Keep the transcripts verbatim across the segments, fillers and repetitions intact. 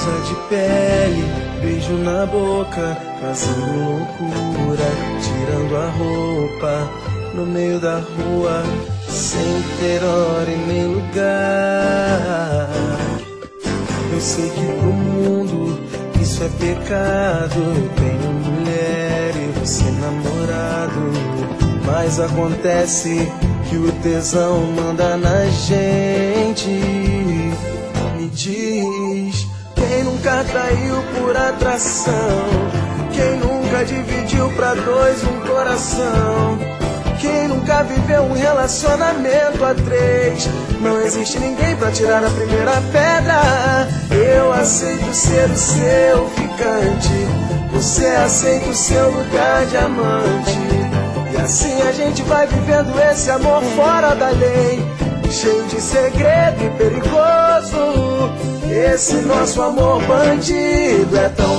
blusa de pele, beijo na boca, fazendo loucura, tirando a roupa no meio da rua, sem ter hora e nem lugar. Eu sei que pro mundo isso é pecado. Eu tenho mulher e você namorado, mas acontece que o tesão manda na gente. Me diz, quem nunca traiu por atração? Quem nunca dividiu pra dois um coração? Quem nunca viveu um relacionamento a três? Não existe ninguém pra tirar a primeira pedra. Eu aceito ser o seu ficante, você aceita o seu lugar de amante. E assim a gente vai vivendo esse amor fora da lei, cheio de segredo e perigoso. Esse nosso amor bandido é tão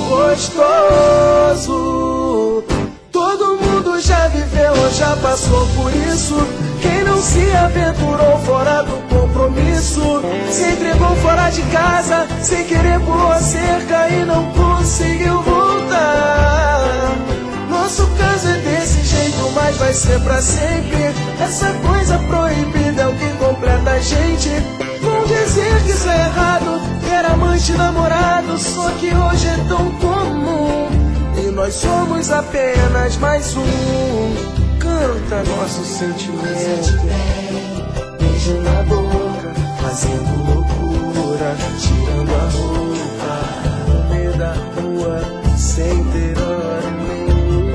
gostoso. Todo mundo já viveu ou já passou por isso. Quem não se aventurou fora do compromisso, se entregou fora de casa, sem querer pulou a cerca e não conseguiu voltar. Nosso caso é desse jeito, mas vai ser pra sempre. Essa coisa proibida é o que completa a gente. Vão dizer que isso é errado, ter amante e namorado, só que hoje é tão comum. E nós somos apenas mais um. Canta nosso sentimento, beijo na boca, fazendo loucura, tirando a roupa no meio da rua, sem ter hora nem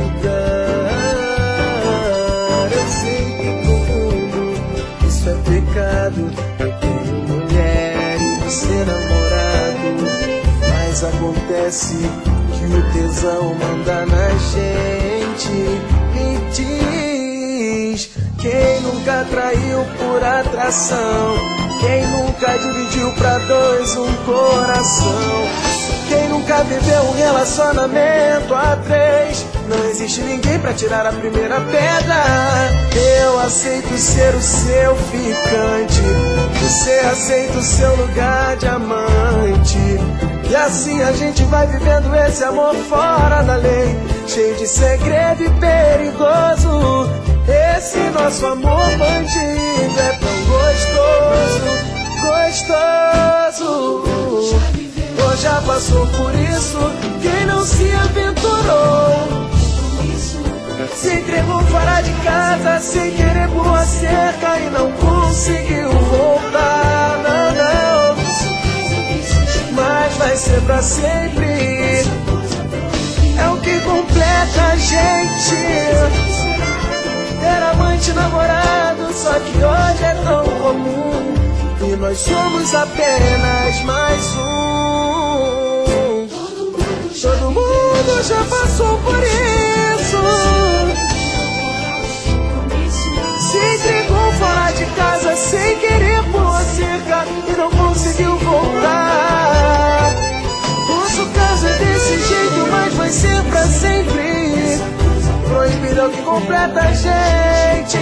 lugar. Eu sei que pro mundo isso é pecado. Eu tenho mulher e você namorado, mas acontece que o tesão manda na gente. Me diz, quem nunca traiu por atração? Quem nunca dividiu pra dois um coração? Quem nunca viveu um relacionamento a três? Não existe ninguém pra tirar a primeira pedra. Eu aceito ser o seu ficante, você aceita o seu lugar de amante. E assim a gente vai vivendo esse amor fora da lei, cheio de segredo e perigoso. Esse nosso amor bandido é tão gostoso, gostoso. Ou já passou por isso, quem não se aventurou, se entregou fora de casa, sem querer pulou a cerca e não conseguiu voltar. Não, não, mas vai ser pra sempre. É o que completa a gente, ter amante e namorado, só que hoje é tão comum. E nós somos apenas mais um. Todo mundo já passou por isso, se entregou fora de casa, sem querer pulou a cerca e não conseguiu voltar. Nosso caso é desse jeito, mas vai ser pra sempre. Proibido é o que completa a gente,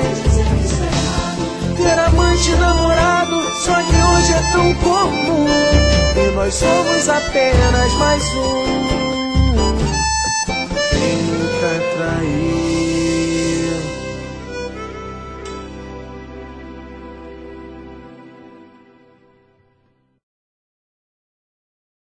ter amante e namorado, só que hoje é tão comum. E nós somos apenas mais um. Quem nunca traiu